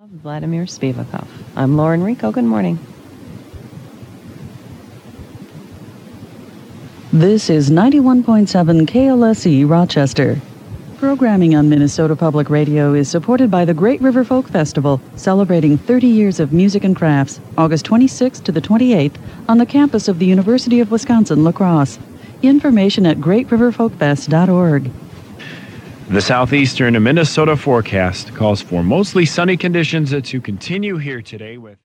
Vladimir Spivakov. I'm Lauren Rico. Good morning. This is 91.7 KLSE Rochester. Programming on Minnesota Public Radio is supported by the Great River Folk Festival, celebrating 30 years of music and crafts, August 26th to the 28th, on the campus of the University of Wisconsin-La Crosse. Information at greatriverfolkfest.org. The southeastern Minnesota forecast calls for mostly sunny conditions to continue here today with